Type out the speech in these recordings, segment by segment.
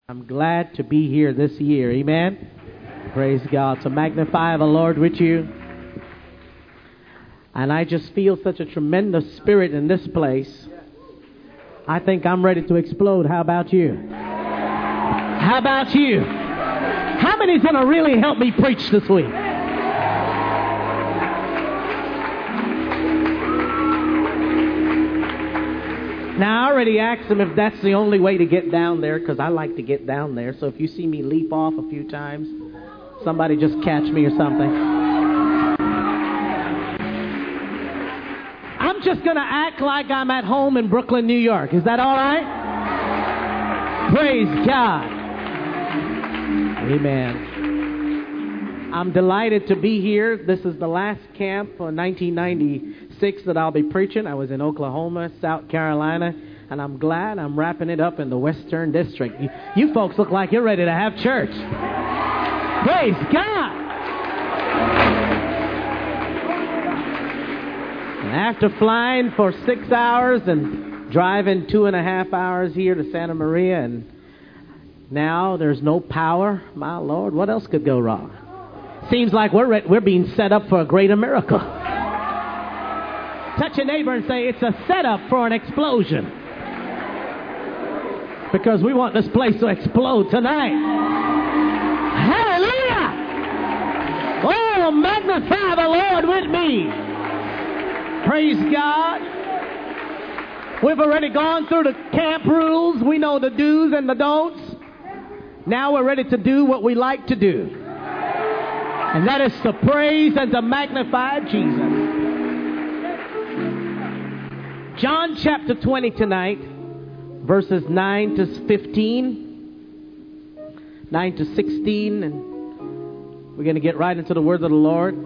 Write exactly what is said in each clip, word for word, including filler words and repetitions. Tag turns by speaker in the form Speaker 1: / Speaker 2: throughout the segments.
Speaker 1: I'm glad to be here this year. Amen? Praise God. To magnify the Lord with you. And I just feel such a tremendous spirit in this place. I think I'm ready to explode. How about you? How about you? How many's going to really help me preach this week? Now, I already asked them if that's the only way to get down there, because I like to get down there. So if you see me leap off a few times, somebody just catch me or something. I'm just going to act like I'm at home in Brooklyn, New York. Is that all right? Praise God. Amen. I'm delighted to be here. This is the last camp for nineteen ninety-six that I'll be preaching. I was in Oklahoma, South Carolina, and I'm glad I'm wrapping it up in the Western District. You, you folks look like you're ready to have church. Praise God. And after flying for six hours and driving two and a half hours here to Santa Maria, and now there's no power, my Lord, what else could go wrong? Seems like we're re- we're being set up for a greater miracle. Touch your neighbor and say, it's a setup for an explosion. Because we want this place to explode tonight. Hallelujah! Oh, magnify the Lord with me. Praise God. We've already gone through the camp rules. We know the do's and the don'ts. Now we're ready to do what we like to do. And that is to praise and to magnify Jesus. John chapter twenty tonight, verses nine to fifteen, nine to sixteen, and we're going to get right into the word of the Lord.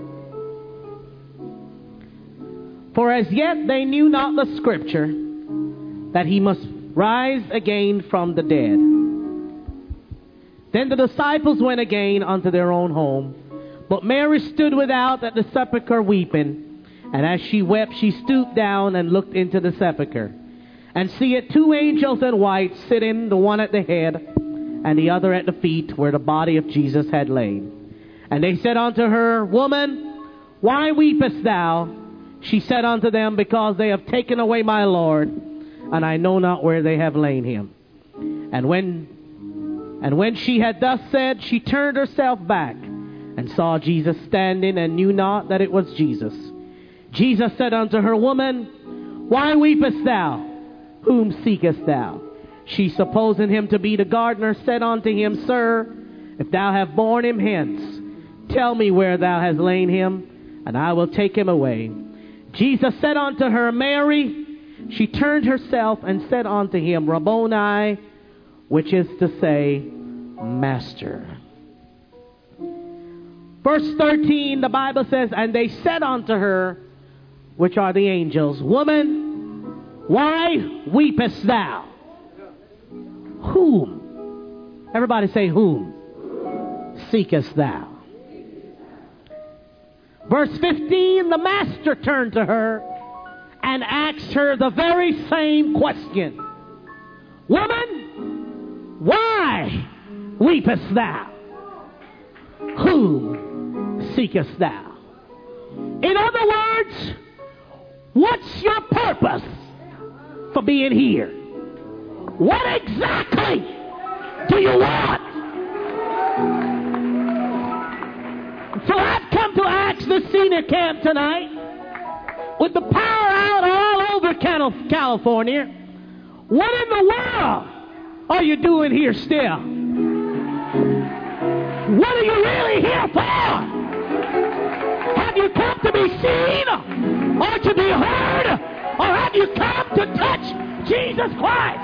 Speaker 1: For as yet they knew not the scripture, that he must rise again from the dead. Then the disciples went again unto their own home. But Mary stood without at the sepulchre weeping. And as she wept, she stooped down and looked into the sepulchre. And seeth two angels in white sitting, the one at the head, and the other at the feet, where the body of Jesus had lain. And they said unto her, Woman, why weepest thou? She said unto them, Because they have taken away my Lord, and I know not where they have lain him. And when, and when she had thus said, she turned herself back, and saw Jesus standing, and knew not that it was Jesus. Jesus said unto her, Woman, why weepest thou? Whom seekest thou? She, supposing him to be the gardener, said unto him, Sir, if thou have borne him hence, tell me where thou hast lain him, and I will take him away. Jesus said unto her, Mary. She turned herself and said unto him, Rabboni, which is to say, Master. Verse thirteen, the Bible says, And they said unto her, which are the angels, Woman, why weepest thou? Whom? Everybody say, whom? Seekest thou? Verse fifteen, the Master turned to her and asked her the very same question. Woman, why weepest thou? Whom seekest thou? In other words, what's your purpose for being here? What exactly do you want? So I've come to ask the senior camp tonight, with the power out all over California, what in the world are you doing here still? What are you really here for? Have you come to be seen or to be heard? Or have you come to touch Jesus Christ?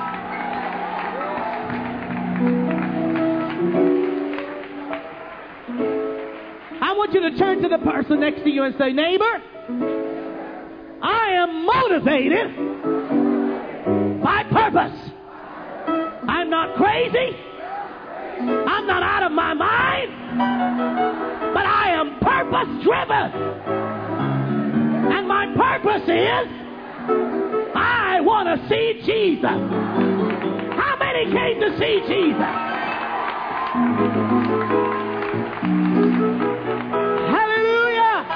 Speaker 1: I want you to turn to the person next to you and say, Neighbor, I am motivated by purpose. I'm not crazy. I'm not out of my mind, but I am purpose-driven. And my purpose is, I want to see Jesus. How many came to see Jesus? Hallelujah.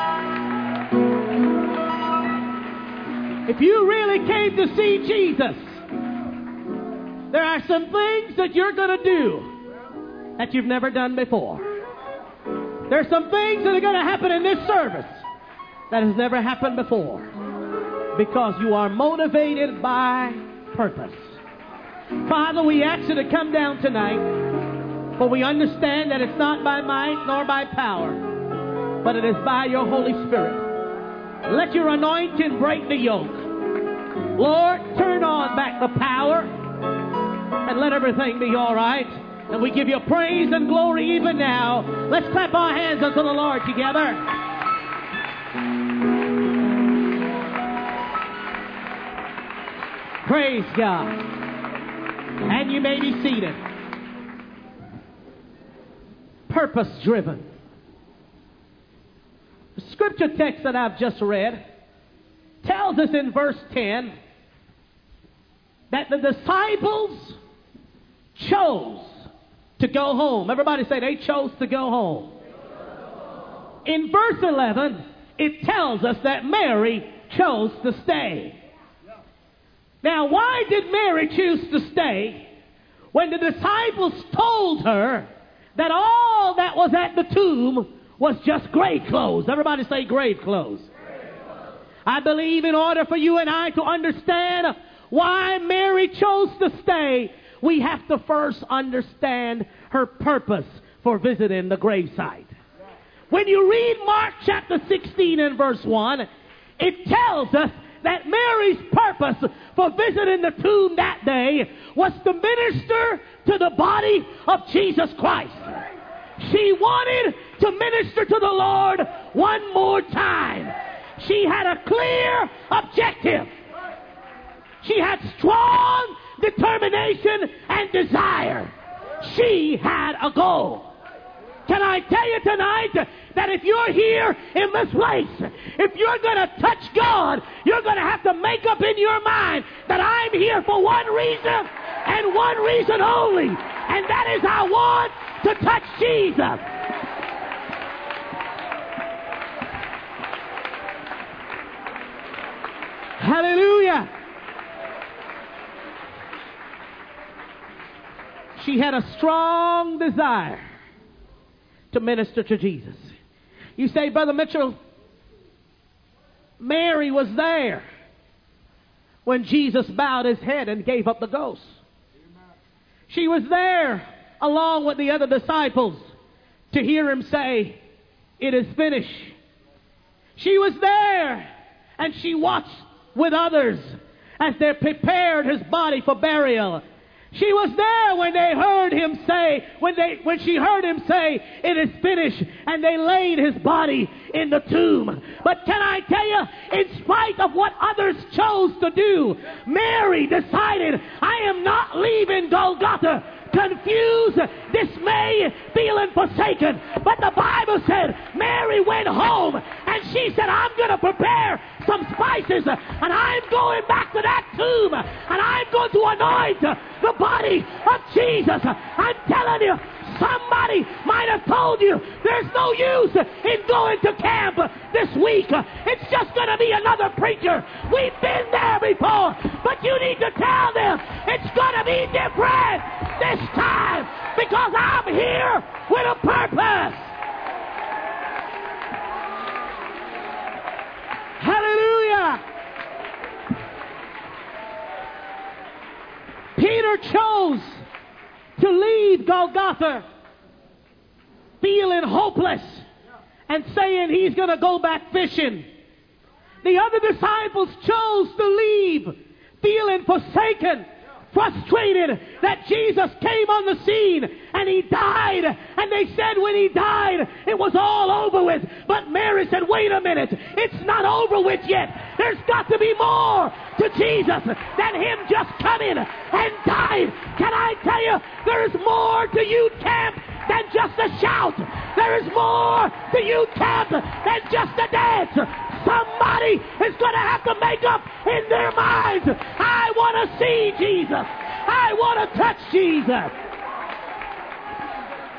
Speaker 1: If you really came to see Jesus, there are some things that you're going to do that you've never done before. There are some things that are going to happen in this service that has never happened before, because you are motivated by purpose. Father, we ask you to come down tonight, for we understand that it's not by might nor by power, but it is by your Holy Spirit. Let your anointing break the yoke. Lord, turn on back the power and let everything be all right. And we give you praise and glory even now. Let's clap our hands unto the Lord together. Praise God. And you may be seated. Purpose driven. The scripture text that I've just read tells us in verse ten that the disciples chose to go home. Everybody say they chose to go home. In verse eleven, it tells us that Mary chose to stay. Now, why did Mary choose to stay when the disciples told her that all that was at the tomb was just grave clothes? Everybody say grave clothes. Grave clothes. I believe in order for you and I to understand why Mary chose to stay, we have to first understand her purpose for visiting the gravesite. When you read Mark chapter sixteen and verse one, it tells us that Mary's purpose for visiting the tomb that day was to minister to the body of Jesus Christ. She wanted to minister to the Lord one more time. She had a clear objective. She had strong determination and desire. She had a goal. Can I tell you tonight that if you're here in this place, if you're going to touch God, you're going to have to make up in your mind that I'm here for one reason and one reason only, and that is I want to touch Jesus. Hallelujah. She had a strong desire to minister to Jesus. You say, Brother Mitchell, Mary was there when Jesus bowed his head and gave up the ghost. She was there along with the other disciples to hear him say, it is finished. She was there and she watched with others as they prepared his body for burial. She was there when they heard him say, when they, when she heard him say, it is finished, and they laid his body in the tomb. But can I tell you, in spite of what others chose to do, Mary decided, I am not leaving Golgotha confused, dismayed, feeling forsaken. But the Bible said Mary went home and she said, I'm going to prepare some spices and I'm going back to that tomb and I'm going to anoint the body of Jesus. I'm telling you, somebody might have told you there's no use in going to camp this week. It's just going to be another preacher. We've been there before, but you need to tell them it's going to be different this time because I'm here with a purpose. Hallelujah. Peter chose to leave Golgotha feeling hopeless and saying he's going to go back fishing. The other disciples chose to leave feeling forsaken, frustrated that Jesus came on the scene and he died, and they said when he died it was all over with. But Mary said, wait a minute, it's not over with yet. There's got to be more to Jesus than him just coming and dying. Can I tell you, there's more to youth camp than just a shout. There is more to youth camp than just a dance. Somebody is going to have to make up in their minds, I want to see Jesus. I want to touch Jesus.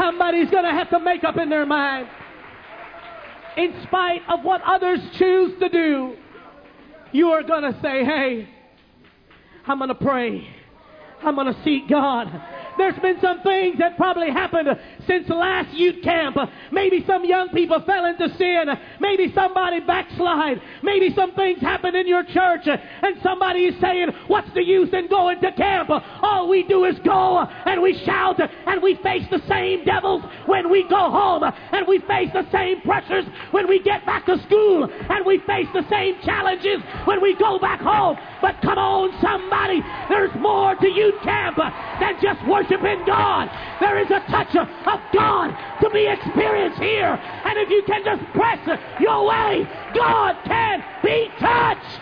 Speaker 1: Somebody's going to have to make up in their mind. In spite of what others choose to do, you are going to say, hey, I'm going to pray. I'm going to seek God. There's been some things that probably happened since last youth camp. Maybe some young people fell into sin. Maybe somebody backslide. Maybe some things happened in your church and somebody is saying, what's the use in going to camp? All we do is go and we shout and we face the same devils when we go home, and we face the same pressures when we get back to school, and we face the same challenges when we go back home. But come on, somebody, there's more to youth camp than just worshiping God. There is a touch of God to be experienced here. And if you can just press your way, God can be touched.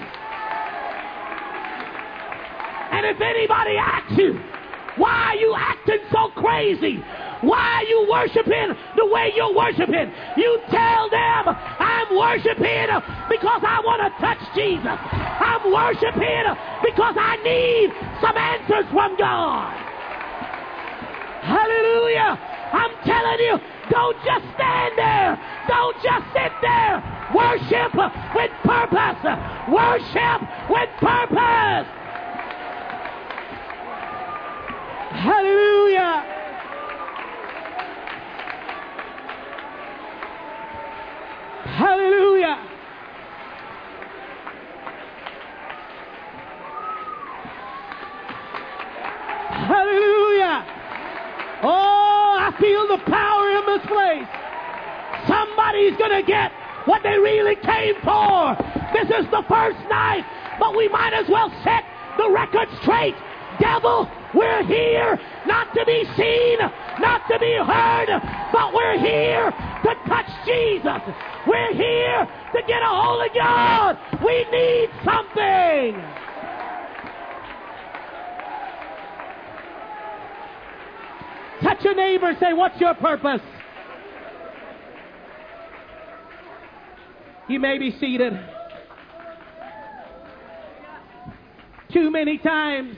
Speaker 1: And if anybody asks you, why are you acting so crazy? Why are you worshiping the way you're worshiping? You tell them, I'm worshiping because I want to touch Jesus. I'm worshiping because I need some answers from God. Hallelujah. I'm telling you, don't just stand there. Don't just sit there. Worship with purpose. Worship with purpose. Hallelujah. Hallelujah. Hallelujah. Oh, I feel the power in this place. Somebody's going to get what they really came for. This is the first night, but we might as well set the record straight. Devil, we're here not to be seen, not to be heard, but we're here to touch Jesus. We're here to get a hold of God. We need something. Touch your neighbor and say, what's your purpose? You may be seated. Too many times,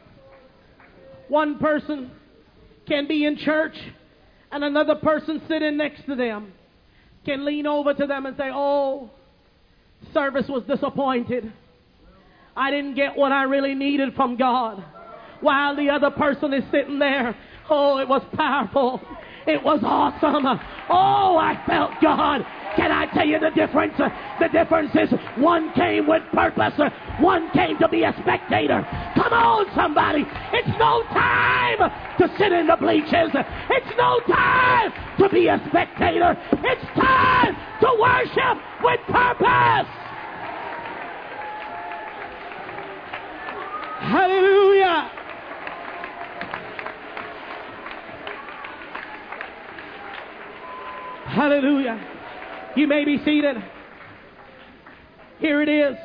Speaker 1: one person can be in church and another person sitting next to them can lean over to them and say, oh, service was disappointed. I didn't get what I really needed from God. While the other person is sitting there, oh, it was powerful. It was awesome. Oh, I felt God. Can I tell you the difference? The difference is one came with purpose. One came to be a spectator. Come on, somebody. It's no time to sit in the bleachers. It's no time to be a spectator. It's time to worship with purpose. Hallelujah. Hallelujah. You may be seated. Here it is.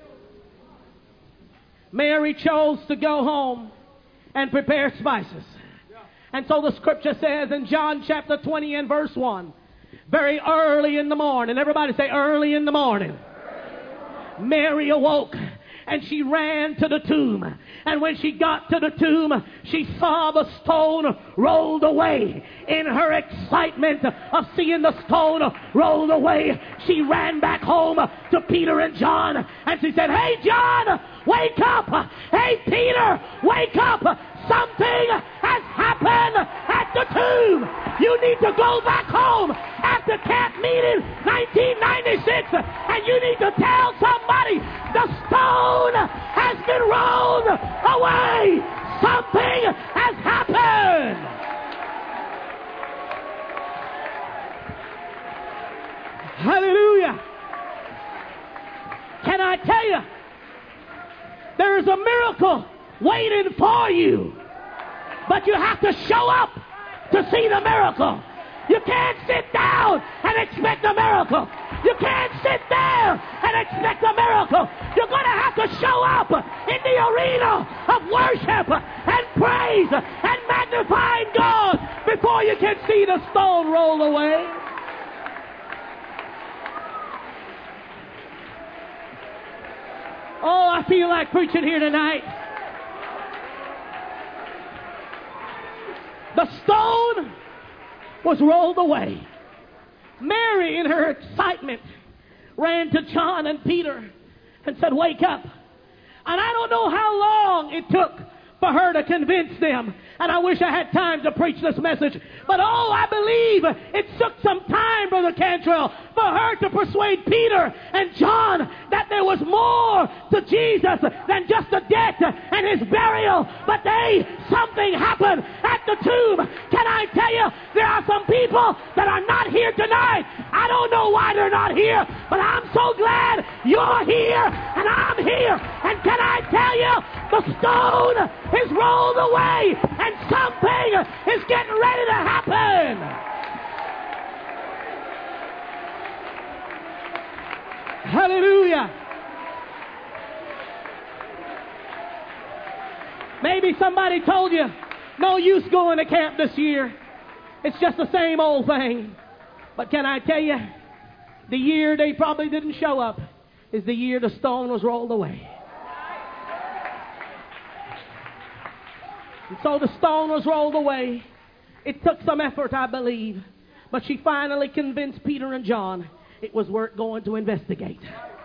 Speaker 1: Mary chose to go home and prepare spices. And so the scripture says in John chapter twenty and verse one, very early in the morning, everybody say early in the morning, Mary awoke and she ran to the tomb. And when she got to the tomb, she saw the stone rolled away. In her excitement of seeing the stone rolled away, she ran back home to Peter and John. And she said, hey, John, wake up. Hey, Peter, wake up. Something has happened at the tomb. You need to go back home after camp meeting nineteen ninety-six, and you need to tell somebody the stone has been rolled away. Something has happened. Hallelujah. Can I tell you, there is a miracle waiting for you, but you have to show up to see the miracle. You can't sit down and expect a miracle. You can't sit there and expect a miracle. You're going to have to show up in the arena of worship and praise and magnifying God before you can see the stone roll away. Oh, I feel like preaching here tonight. The stone was rolled away. Mary, in her excitement, ran to John and Peter and said, wake up. And I don't know how long it took for her to convince them. And I wish I had time to preach this message. But oh, I believe it took some time, Brother Cantrell, for her to persuade Peter and John that there was more to Jesus than just the death and his burial. But they, something happened at the tomb. Can I tell you, there are some people that are not here tonight. I don't know why they're not here, but I'm so glad you're here and I'm here. And can I tell you, the stone is rolled away and something is getting ready to happen. Hallelujah. Maybe somebody told you, no use going to camp this year. It's just the same old thing. But can I tell you, the year they probably didn't show up is the year the stone was rolled away. And so the stone was rolled away. It took some effort, I believe. But she finally convinced Peter and John it was worth going to investigate.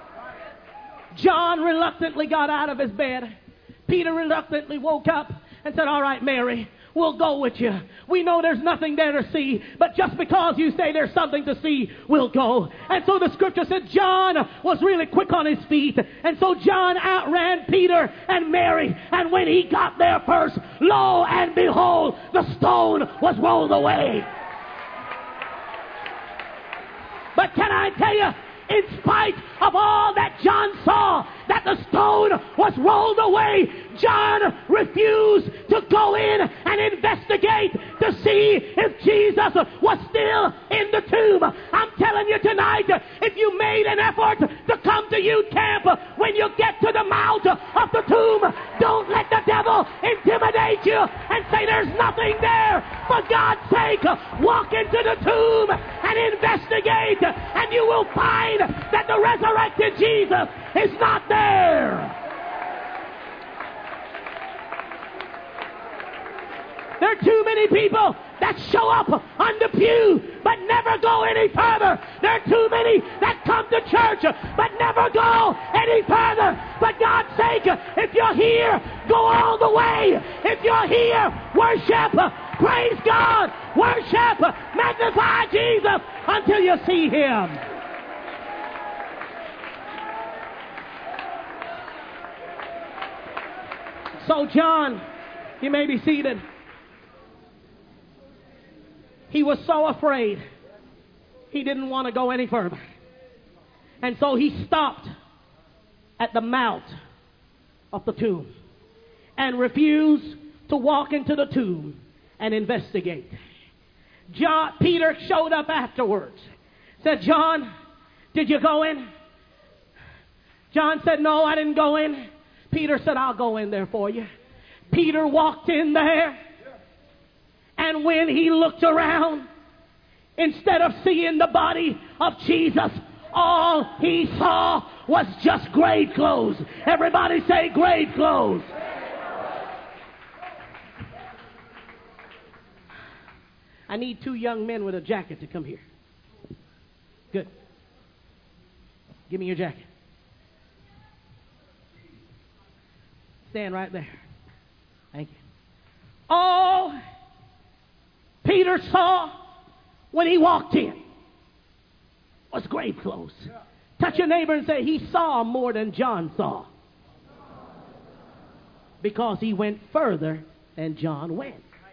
Speaker 1: John reluctantly got out of his bed. Peter reluctantly woke up and said, all right, Mary, we'll go with you. We know there's nothing there to see, but just because you say there's something to see, we'll go. And so the scripture said John was really quick on his feet. And so John outran Peter and Mary. And when he got there first, lo and behold, the stone was rolled away. But can I tell you, in spite of all that John saw, that the stone was rolled away, John refused to go in and investigate to see if Jesus was still in the tomb. I'm telling you tonight, if you made an effort to come to youth camp, when you get to the mount of the tomb, don't let the devil intimidate you and say there's nothing there. For God's sake, walk into the tomb and investigate, and you will find that the resurrected Jesus is not there. There are too many people that show up on the pew but never go any further. There are too many that come to church but never go any further. For God's sake, if you're here, go all the way. If you're here, worship, praise God, worship, magnify Jesus until you see him. So John, you may be seated. He was so afraid, he didn't want to go any further. And so he stopped at the mount of the tomb and refused to walk into the tomb and investigate. John, Peter showed up afterwards. Said, John, did you go in? John said, no, I didn't go in. Peter said, I'll go in there for you. Peter walked in there. And when he looked around, instead of seeing the body of Jesus, all he saw was just grave clothes. Everybody say grave clothes. I need two young men with a jacket to come here. Good. Give me your jacket. Stand right there. Thank you. All Peter saw when he walked in was grave clothes. Touch your neighbor and say, he saw more than John saw. Because he went further than John went.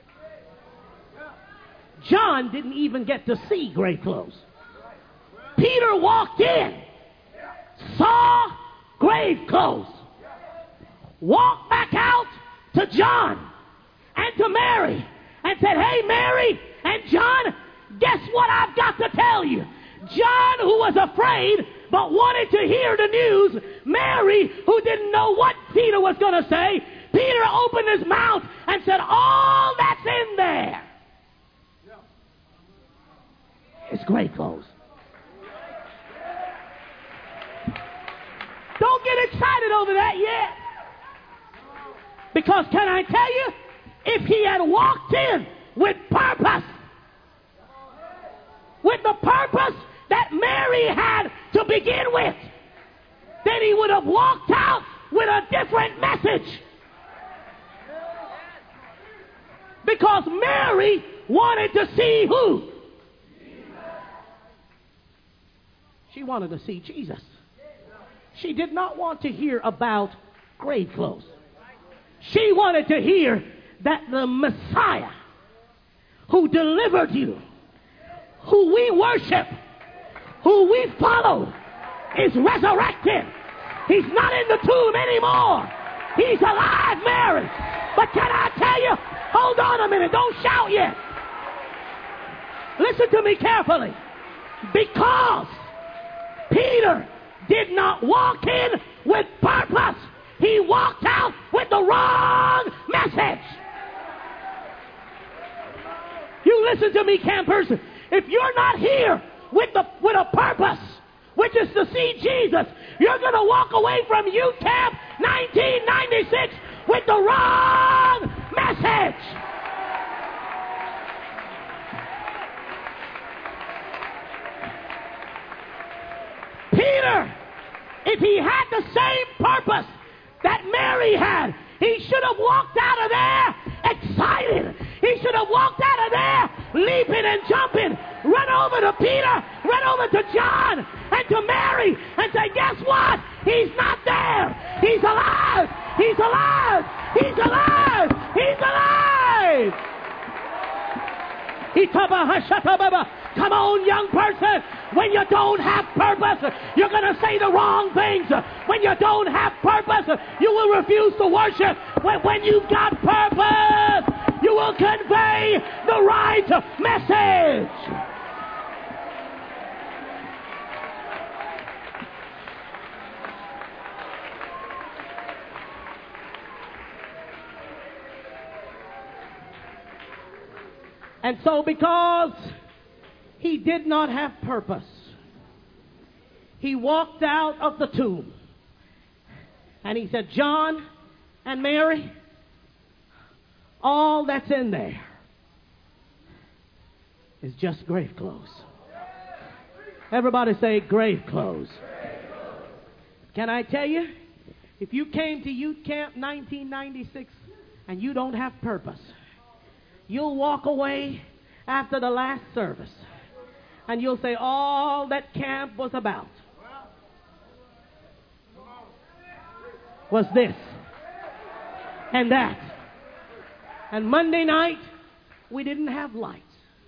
Speaker 1: John didn't even get to see grave clothes. Peter walked in, saw grave clothes, walked back out to John and to Mary and said, hey, Mary and John, guess what I've got to tell you? John, who was afraid but wanted to hear the news, Mary, who didn't know what Peter was going to say, Peter opened his mouth and said, all that's in there is grave clothes. Don't get excited over that yet. Because can I tell you, if he had walked in with purpose, with the purpose that Mary had to begin with, then he would have walked out with a different message. Because Mary wanted to see who? She wanted to see Jesus. She did not want to hear about grave clothes. She wanted to hear that the Messiah who delivered you, who we worship, who we follow, is resurrected. He's not in the tomb anymore. He's alive, Mary. But can I tell you, hold on a minute, don't shout yet. Listen to me carefully. Because Peter did not walk in with purpose, he walked out with the wrong message. You listen to me, campers. If you're not here with the with a purpose, which is to see Jesus, you're going to walk away from Youth Camp nineteen ninety-six with the wrong message. Peter, if he had the same purpose that Mary had, he should have walked out of there excited. He should have walked out of there leaping and jumping, run over to Peter, run over to John and to Mary and say, guess what? He's not there. He's alive. He's alive. He's alive. He's alive. Come on, young person. When you don't have purpose, you're going to say the wrong things. When you don't have purpose, you will refuse to worship. When, when you've got purpose, you will convey the right message. And so because he did not have purpose, he walked out of the tomb. And he said, John and Mary, all that's in there is just grave clothes. Everybody say grave clothes. Can I tell you, if you came to Youth Camp nineteen ninety-six and you don't have purpose, you'll walk away after the last service and you'll say all that camp was about was this and that. And Monday night, we didn't have lights.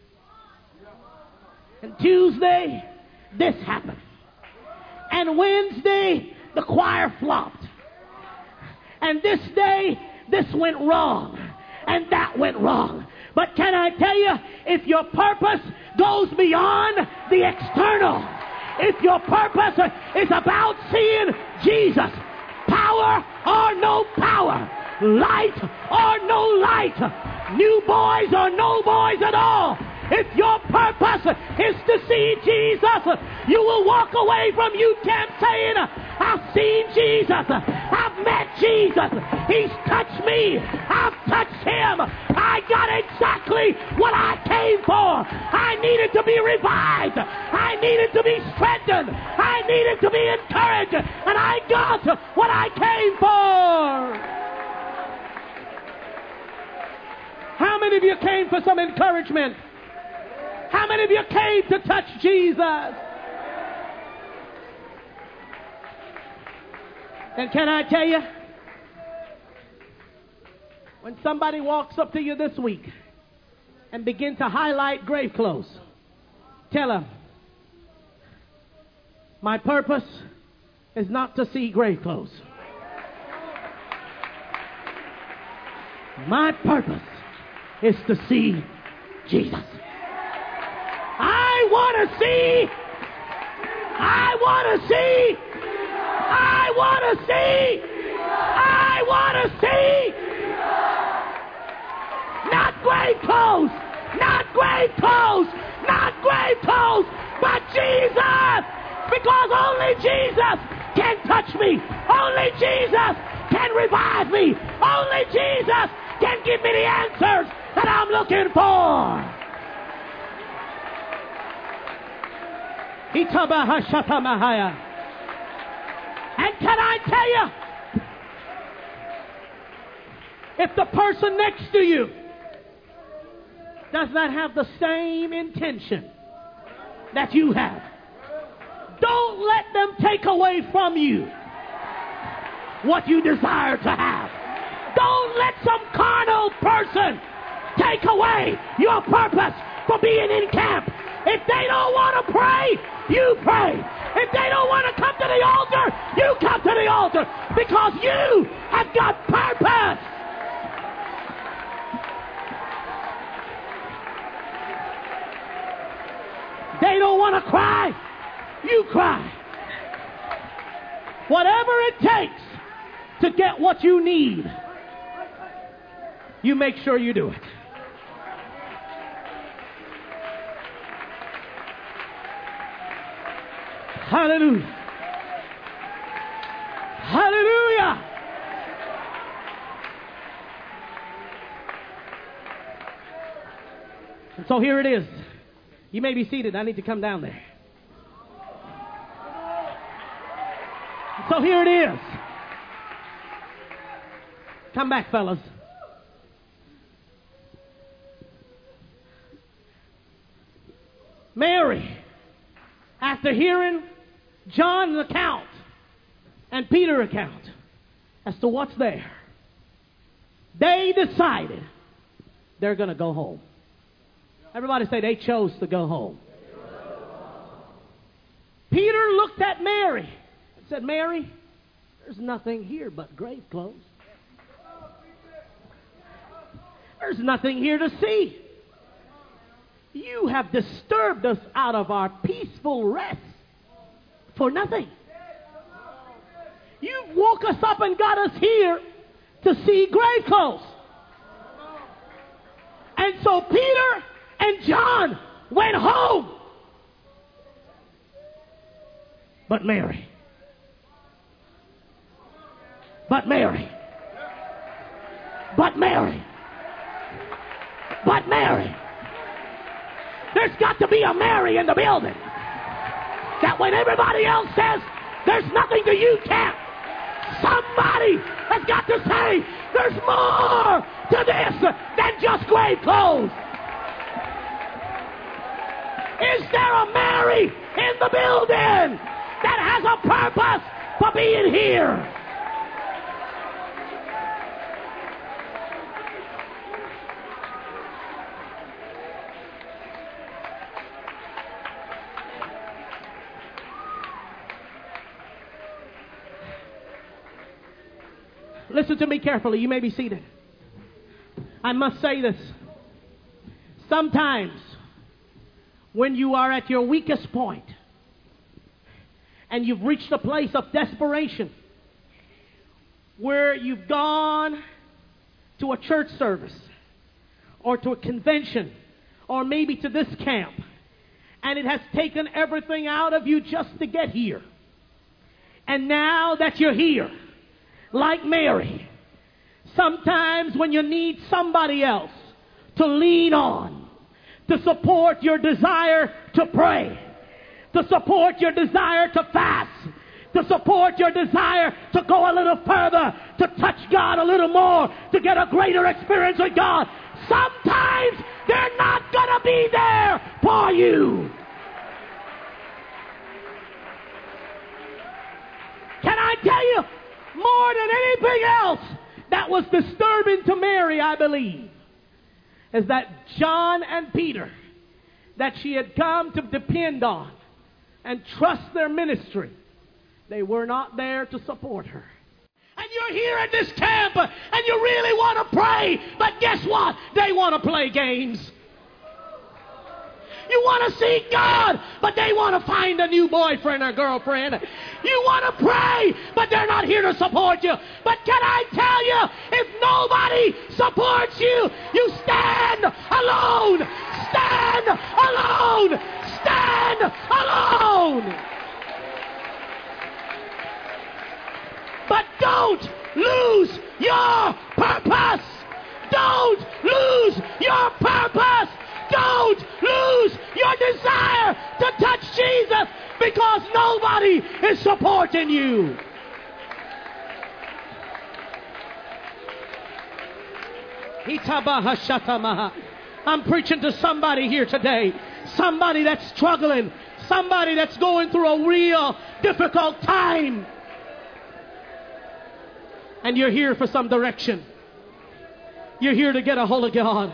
Speaker 1: And Tuesday, this happened. And Wednesday, the choir flopped. And this day, this went wrong. And that went wrong. But can I tell you, if your purpose goes beyond the external, if your purpose is about seeing Jesus, power or no power, light or no light, new boys or no boys at all, if your purpose is to see Jesus, you will walk away from Youth Camp saying, I've seen Jesus. I've met Jesus. He's touched me. I've touched him. I got exactly what I came for. I needed to be revived. I needed to be strengthened. I needed to be encouraged. And I got what I came for. How many of you came for some encouragement? How many of you came to touch Jesus? And can I tell you, when somebody walks up to you this week and begin to highlight grave clothes, tell them, my purpose is not to see grave clothes. My purpose is to see Jesus. I want to see. I want to see. I want to see. I want to see. Not grave clothes. Not grave clothes. Not grave clothes. But Jesus. Because only Jesus can touch me. Only Jesus can revive me. Only Jesus can give me the answers that I'm looking for. Itabahashatamahaya. And can I tell you, if the person next to you does not have the same intention that you have, don't let them take away from you what you desire to have. Don't let some carnal person take away your purpose for being in camp. If they don't want to pray, you pray. If they don't want to come to the altar, you come to the altar, because you have got purpose. They don't want to cry, you cry. Whatever it takes to get what you need, you make sure you do it. Hallelujah. Hallelujah. And so here it is. You may be seated. I need to come down there. So here it is. Come back, fellas. Mary, after hearing John's account and Peter's account as to what's there, they decided they're going to go home. Everybody say they chose to go home. Peter looked at Mary and said, Mary, there's nothing here but grave clothes. There's nothing here to see. You have disturbed us out of our peaceful rest for nothing. You woke us up and got us here to see grave clothes. And so Peter and John went home. But Mary, but Mary, but Mary, but Mary. There's got to be a Mary in the building. That when everybody else says there's nothing to you, camp, somebody has got to say there's more to this than just grave clothes. Is there a Mary in the building that has a purpose for being here? Listen to me carefully. You may be seated. I must say this. Sometimes when you are at your weakest point and you've reached a place of desperation where you've gone to a church service or to a convention or maybe to this camp and it has taken everything out of you just to get here. And now that you're here, like Mary, sometimes when you need somebody else to lean on, to support your desire to pray, to support your desire to fast, to support your desire to go a little further, to touch God a little more, to get a greater experience with God, sometimes they're not going to be there for you. Can I tell you, more than anything else that was disturbing to Mary, I believe, is that John and Peter, that she had come to depend on and trust their ministry, they were not there to support her. And you're here at this camp and you really want to pray, but guess what? They want to play games. You want to see God, but they want to find a new boyfriend or girlfriend. You want to pray, but they're not here to support you. But can I tell you, if nobody supports you, you stand alone. Stand alone. Stand alone. But don't lose your purpose. Don't lose your purpose. Don't lose your desire to touch Jesus because nobody is supporting you. I'm preaching to somebody here today. Somebody that's struggling. Somebody that's going through a real difficult time. And you're here for some direction. You're here to get a hold of God.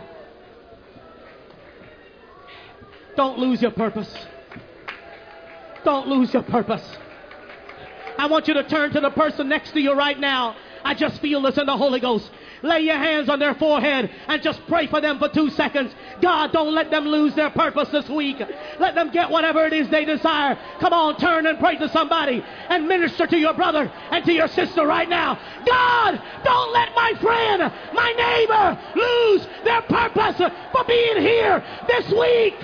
Speaker 1: Don't lose your purpose. Don't lose your purpose. I want you to turn to the person next to you right now. I just feel this in the Holy Ghost. Lay your hands on their forehead and just pray for them for two seconds. God, don't let them lose their purpose this week. Let them get whatever it is they desire. Come on, turn and pray to somebody and minister to your brother and to your sister right now. God, don't let my friend, my neighbor, lose their purpose for being here this week.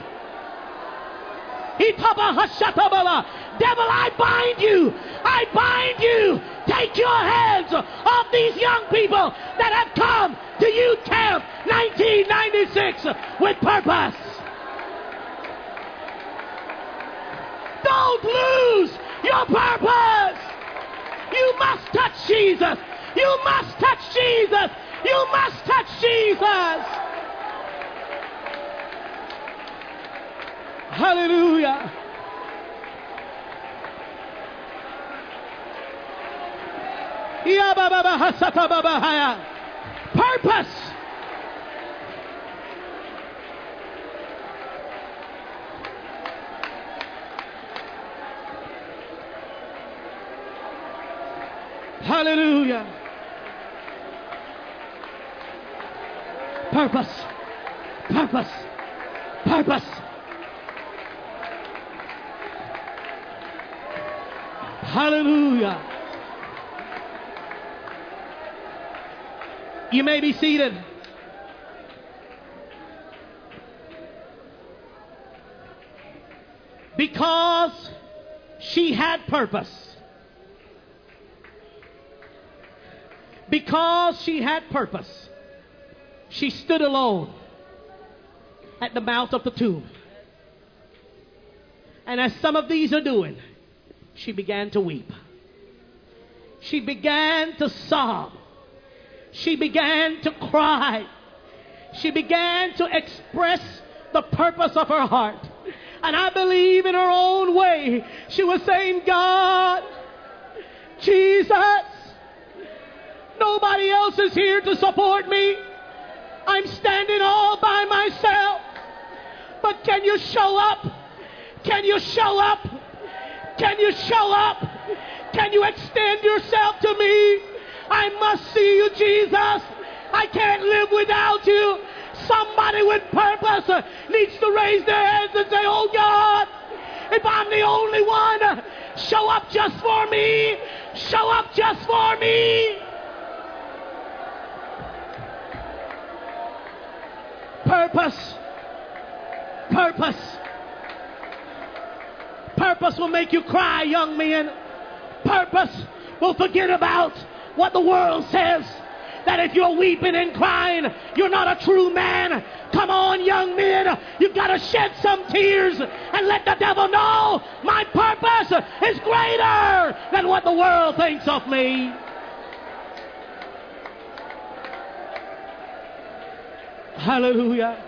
Speaker 1: Devil, I bind you. I bind you. Take your hands off these young people that have come to Youth Camp nineteen ninety-six with purpose. Don't lose your purpose. You must touch Jesus. You must touch Jesus. You must touch Jesus. Hallelujah. Purpose. Hallelujah. Purpose. Purpose. Purpose. Hallelujah. You may be seated. Because she had purpose. Because she had purpose. She stood alone at the mouth of the tomb. And as some of these are doing, she began to weep. She began to sob. She began to cry. She began to express the purpose of her heart. And I believe in her own way, she was saying, God, Jesus, nobody else is here to support me. I'm standing all by myself. But can you show up? Can you show up? Can you show up? Can you extend yourself to me? I must see you, Jesus. I can't live without you. Somebody with purpose needs to raise their hands and say, oh God, if I'm the only one, show up just for me. Show up just for me. Purpose. Purpose. Purpose will make you cry, young men. Purpose will forget about what the world says, that if you're weeping and crying, you're not a true man. Come on, young men, you've got to shed some tears and let the devil know my purpose is greater than what the world thinks of me. Hallelujah.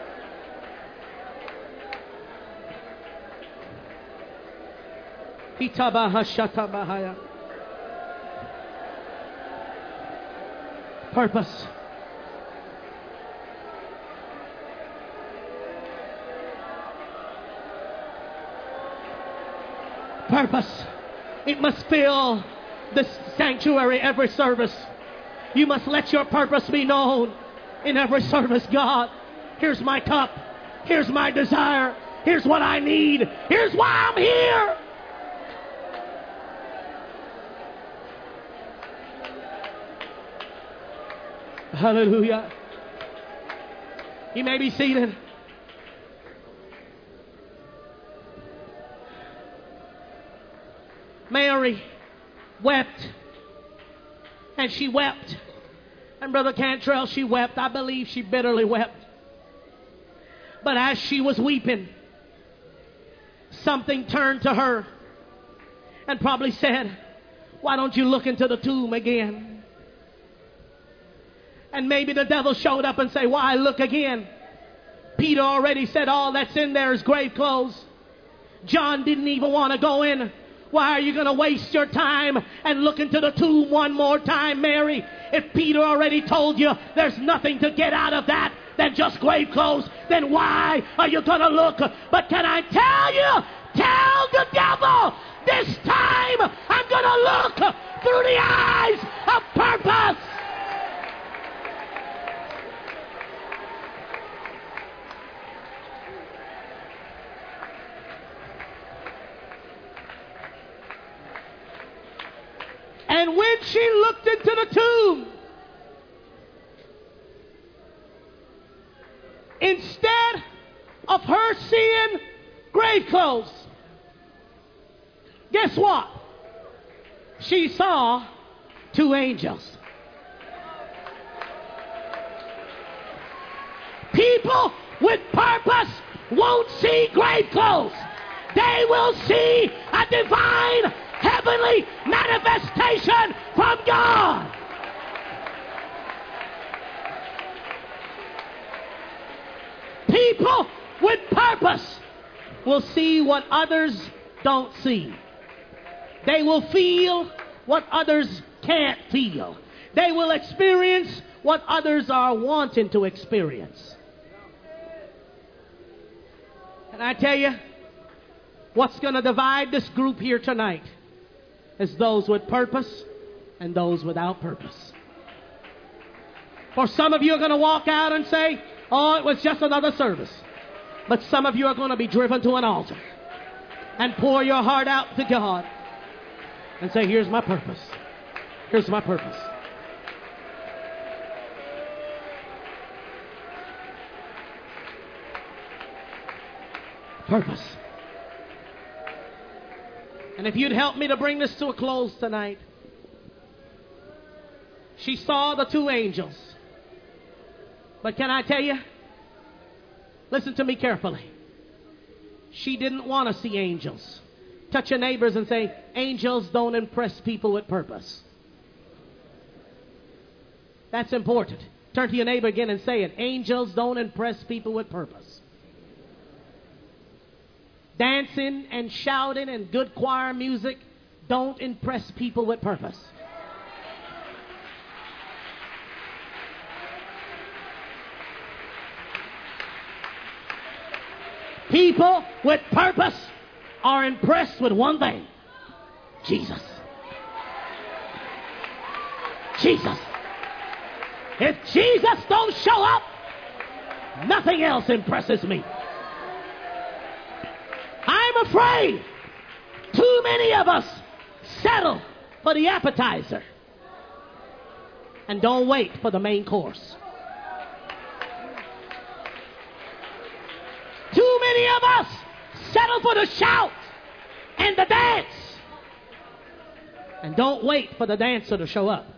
Speaker 1: Purpose. Purpose. It must fill this sanctuary every service. You must let your purpose be known in every service. God, here's my cup. Here's my desire. Here's what I need. Here's why I'm here. Hallelujah. You may be seated. Mary wept. And she wept. And Brother Cantrell, she wept. I believe she bitterly wept. But as she was weeping, something turned to her and probably said, why don't you look into the tomb again? And maybe the devil showed up and say, why look again? Peter already said all that's in there is grave clothes. John didn't even want to go in. Why are you going to waste your time and look into the tomb one more time, Mary? If Peter already told you there's nothing to get out of that than just grave clothes, then why are you going to look? But can I tell you, tell the devil, this time I'm going to look through the eyes of purpose. And when she looked into the tomb, instead of her seeing grave clothes, guess what? She saw two angels. People with purpose won't see grave clothes. They will see a divine heavenly manifestation from God. People with purpose will see what others don't see. They will feel what others can't feel. They will experience what others are wanting to experience. And I tell you, what's going to divide this group here tonight is those with purpose and those without purpose. For some of you are going to walk out and say, oh, it was just another service. But some of you are going to be driven to an altar and pour your heart out to God and say, here's my purpose. Here's my purpose. Purpose. And if you'd help me to bring this to a close tonight. She saw the two angels. But can I tell you? Listen to me carefully. She didn't want to see angels. Touch your neighbors and say, angels don't impress people with purpose. That's important. Turn to your neighbor again and say it. Angels don't impress people with purpose. Dancing and shouting and good choir music don't impress people with purpose. People with purpose are impressed with one thing. Jesus. Jesus. If Jesus don't show up, nothing else impresses me. I'm afraid too many of us settle for the appetizer and don't wait for the main course. Too many of us settle for the shout and the dance and don't wait for the dancer to show up.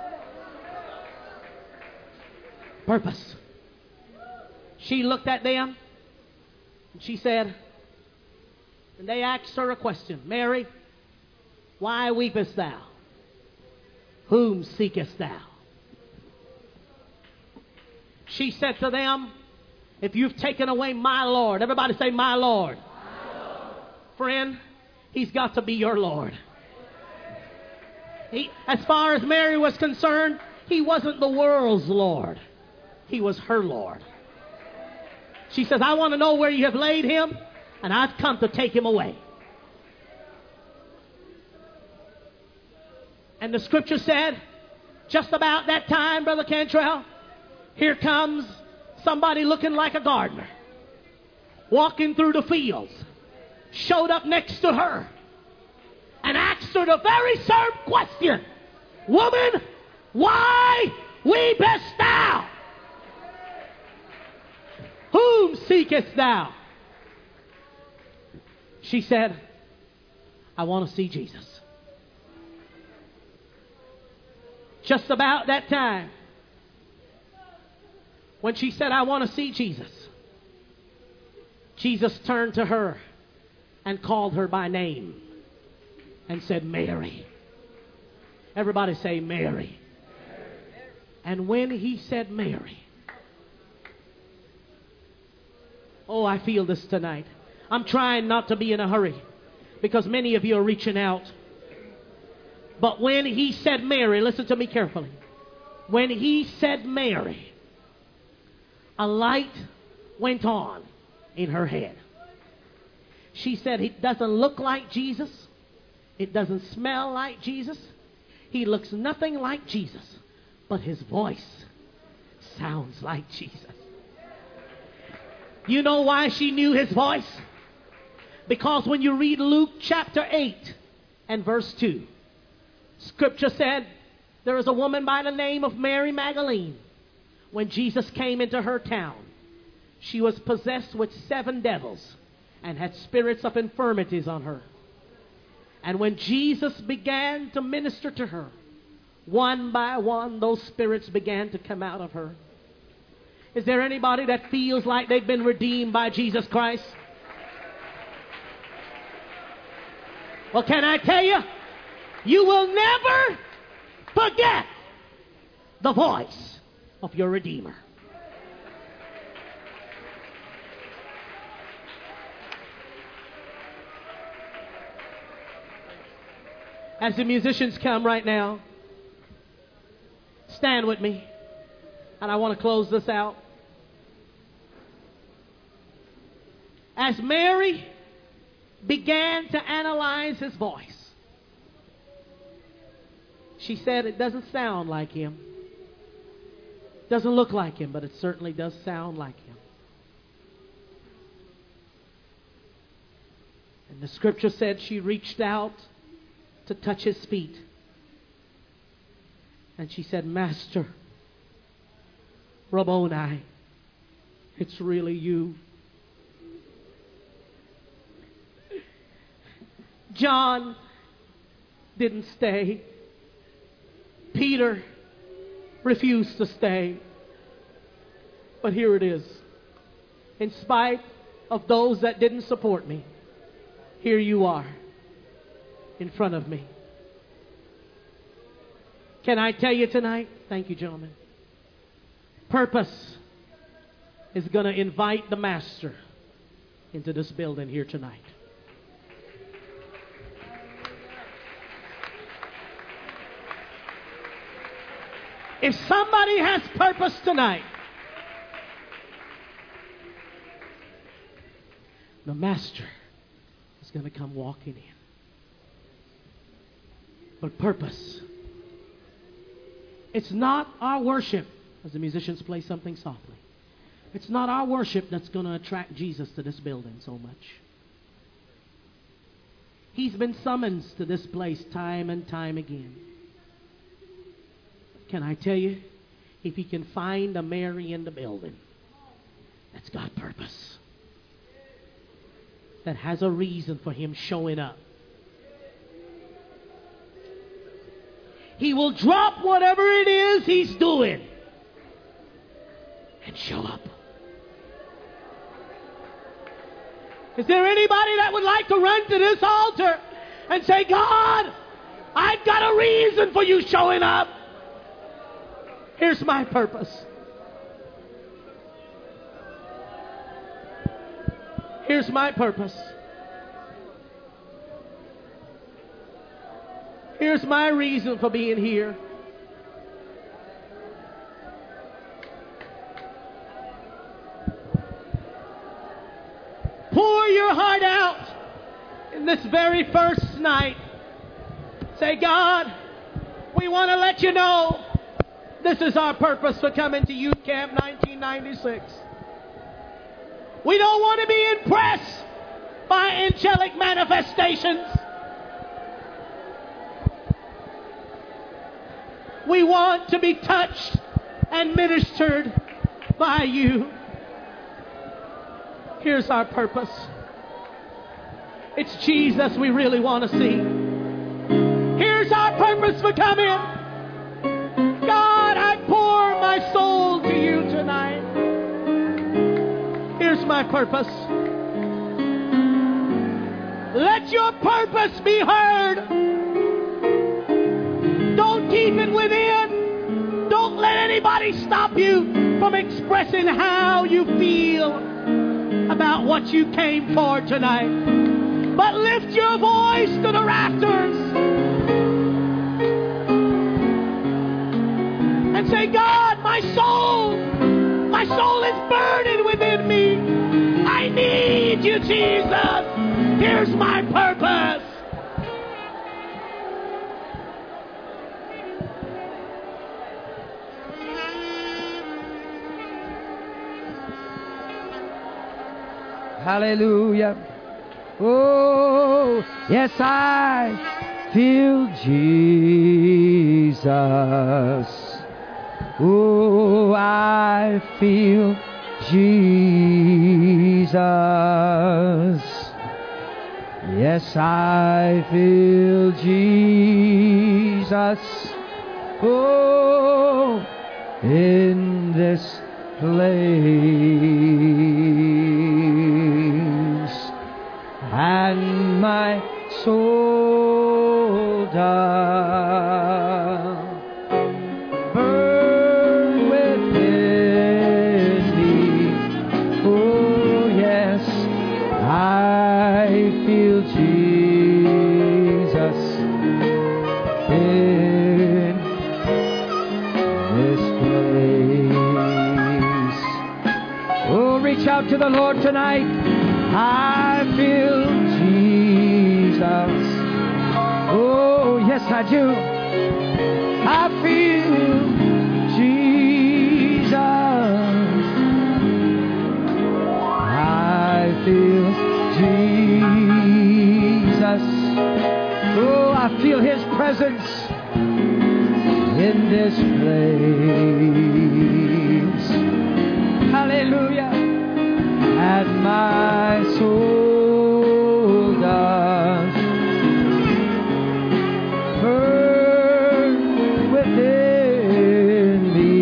Speaker 1: Purpose. She looked at them and she said, and they asked her a question. Mary, why weepest thou? Whom seekest thou? She said to them, if you've taken away my Lord, everybody say my Lord. My Lord. Friend, he's got to be your Lord. He, as far as Mary was concerned, he wasn't the world's Lord. He was her Lord. She says, I want to know where you have laid him, and I've come to take him away. And the scripture said, just about that time, Brother Cantrell, here comes somebody looking like a gardener, walking through the fields, showed up next to her, and asked her the very same question. Woman, why weepest thou? Whom seekest thou? She said, I want to see Jesus. Just about that time, when she said, I want to see Jesus, Jesus turned to her and called her by name and said, Mary. Everybody say, Mary. And when he said, Mary, oh, I feel this tonight. I'm trying not to be in a hurry because many of you are reaching out. But when he said Mary, listen to me carefully. When he said Mary, a light went on in her head. She said, it doesn't look like Jesus. It doesn't smell like Jesus. He looks nothing like Jesus. But his voice sounds like Jesus. You know why she knew his voice? Because when you read Luke chapter eight and verse two, Scripture said there was a woman by the name of Mary Magdalene. When Jesus came into her town, she was possessed with seven devils and had spirits of infirmities on her. And when Jesus began to minister to her, one by one, those spirits began to come out of her. Is there anybody that feels like they've been redeemed by Jesus Christ? Well, can I tell you, you will never forget the voice of your Redeemer. As the musicians come right now, stand with me. And I want to close this out. As Mary began to analyze his voice, she said, it doesn't sound like him. Doesn't look like him, but it certainly does sound like him. And the scripture said she reached out to touch his feet. And she said, Master, Rabboni, it's really you. John didn't stay. Peter refused to stay. But here it is. In spite of those that didn't support me, here you are in front of me. Can I tell you tonight? Thank you, gentlemen. Purpose is going to invite the Master into this building here tonight. If somebody has purpose tonight, the Master is going to come walking in. But purpose, it's not our worship, as the musicians play something softly. It's not our worship that's going to attract Jesus to this building so much. He's been summoned to this place time and time again. Can I tell you, if he can find a Mary in the building that's got purpose, that has a reason for him showing up, he will drop whatever it is he's doing and show up. Is there anybody that would like to run to this altar and say, God, I've got a reason for you showing up. Here's my purpose. Here's my purpose. Here's my reason for being here. Pour your heart out in this very first night. Say, God, we want to let you know this is our purpose for coming to Youth Camp nineteen ninety-six. We don't want to be impressed by angelic manifestations. We want to be touched and ministered by you. Here's our purpose. It's Jesus we really want to see. Here's our purpose for coming. God, I pour my soul to you tonight. Here's my purpose. Let your purpose be heard. Don't keep it within. Don't let anybody stop you from expressing how you feel about what you came for tonight. But lift your voice to the rafters and say, God, my soul, my soul is burning within me. I need you, Jesus. Here's my purpose.
Speaker 2: Hallelujah. Oh, yes, I feel Jesus. Oh, I feel Jesus. Yes, I feel Jesus. Oh, in this place, and my soul does burn within me. Oh yes, I feel Jesus in this place. Oh, reach out to the Lord tonight. I feel Jesus. Oh, yes, I do. I feel Jesus. I feel Jesus. Oh, I feel His presence in this place. Hallelujah. And my soul does burn within me.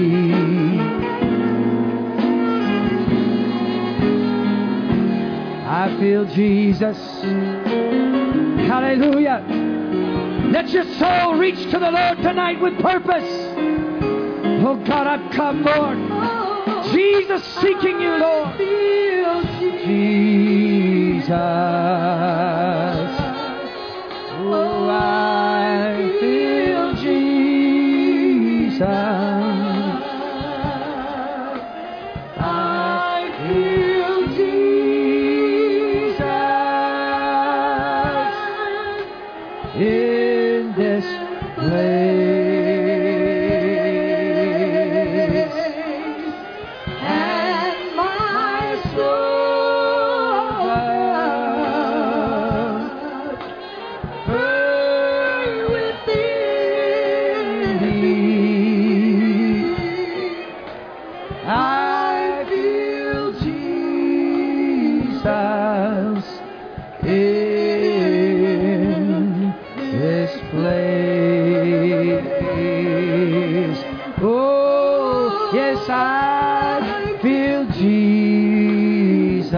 Speaker 2: I feel Jesus. Hallelujah. Let your soul reach to the Lord tonight with purpose. Oh God, I've come, Lord. Jesus, seeking you, Lord. Jesus. Oh, I feel Jesus. I feel Jesus in this place. I feel Jesus.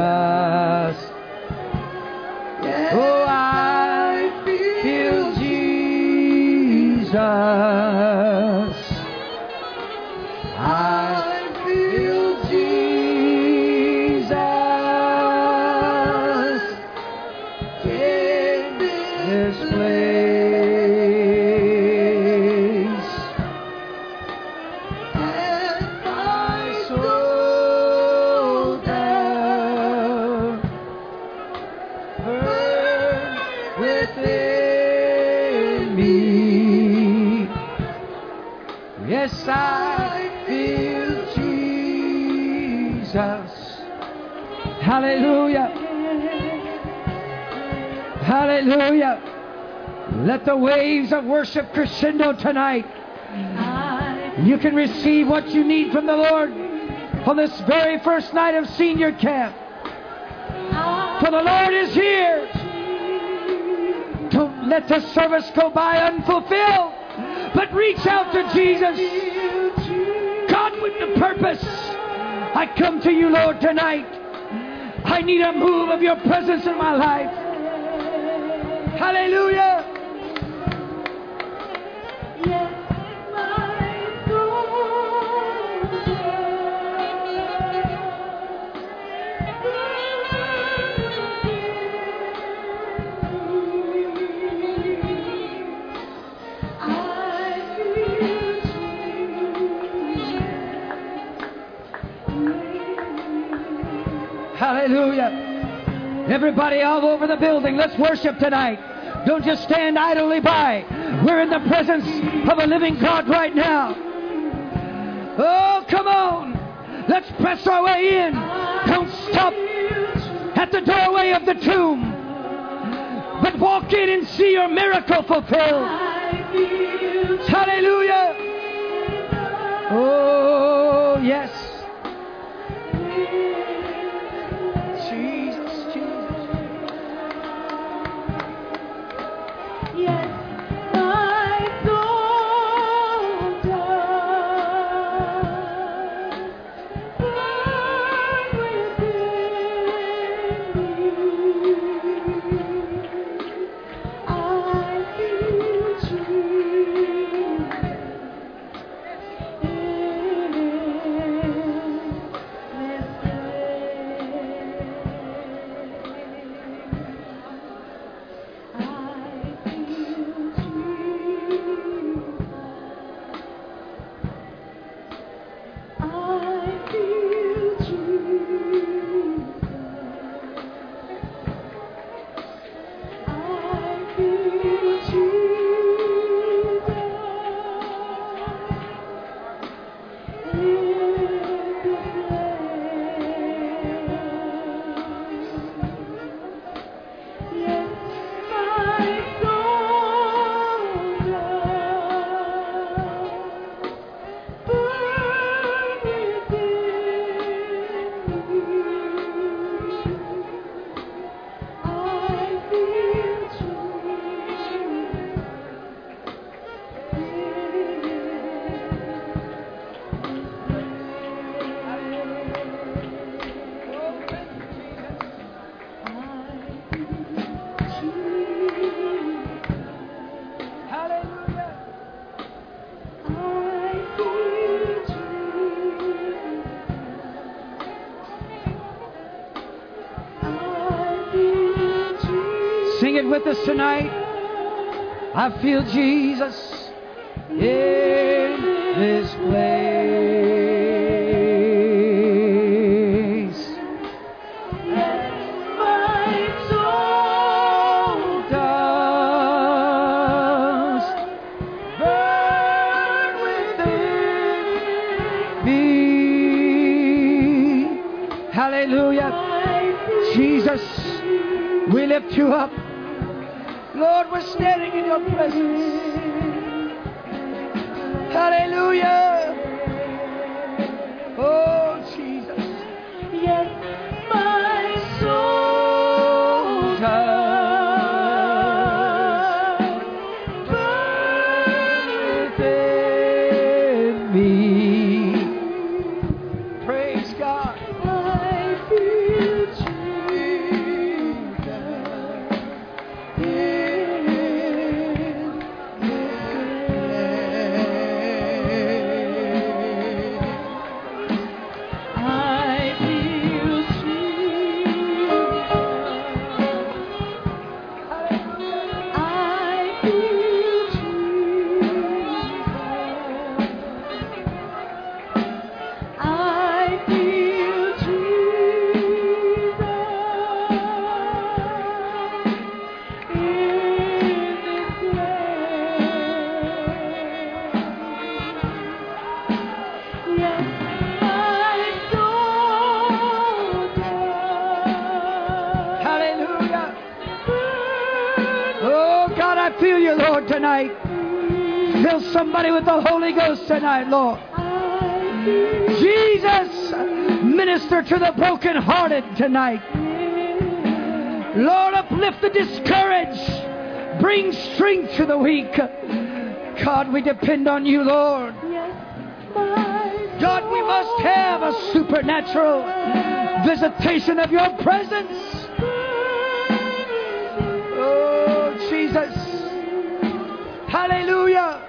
Speaker 2: Oh, I feel Jesus. I feel Jesus in this place. And my soul down burn within me. Yes, I feel Jesus. Hallelujah. Hallelujah. Let the waves of worship crescendo tonight. You can receive what you need from the Lord on this very first night of senior camp. For the Lord is here. Don't let the service go by unfulfilled, but reach out to Jesus. God with the purpose. I come to you, Lord, tonight. I need a move of your presence in my life. Hallelujah. Hallelujah. Everybody all over the building, let's worship tonight. Don't just stand idly by. We're in the presence of a living God right now. Oh, come on. Let's press our way in. Don't stop at the doorway of the tomb, but walk in and see your miracle fulfilled. Hallelujah. Oh, yes. Sing it with us tonight. I feel Jesus in this place. My soul does burn within me. Hallelujah. Jesus, we lift you up. Lord, we're standing in your presence. Hallelujah. Oh, Jesus. Yes, my soul does burn within me. Praise God. I feel tonight. Fill somebody with the Holy Ghost tonight, Lord. Jesus, minister to the brokenhearted tonight. Lord, uplift the discouraged. Bring strength to the weak. God, we depend on you, Lord. God, we must have a supernatural visitation of your presence. Oh, Jesus. Hallelujah.